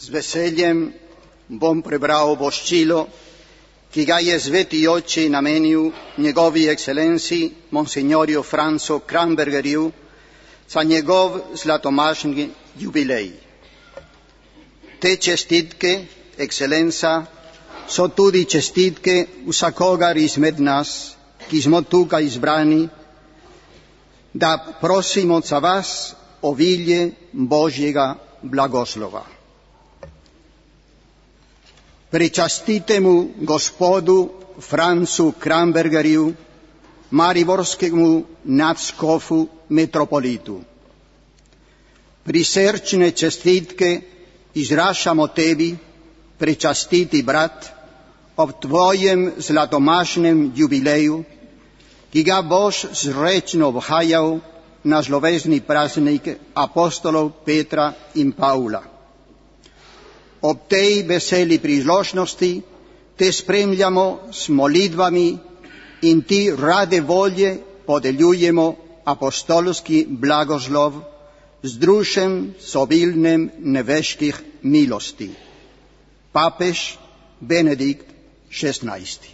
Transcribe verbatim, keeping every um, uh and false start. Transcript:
S veseljem bom prebral voščilo, ki ga je Sveti Oče namenil njegovi ekscelenciji monsignorju Francu Krambergerju za njegov zlatomašni jubilej. Te čestitke, ekscelenca, so tudi čestitke vsakogar izmed nas, ki smo tukaj izbrani, da prosimo za vas ovilje Božjega blagoslova. Pričastitemu gospodu Francu Krambergerju, mariborskemu nadškofu metropolitu. Prisrčne čestitke izražamo tebi, pričastiti brat, ob tvojem zlatomašnem jubileju, ki ga boš srečno obhajal na slovesni praznik apostolov Petra in Pavla. Ob tej veseli priložnosti te spremljamo s molitvami in ti rade volje podeljujemo apostolski blagoslov z drušem sobilnem nebeških milosti. Papež Benedikt šestnajsti.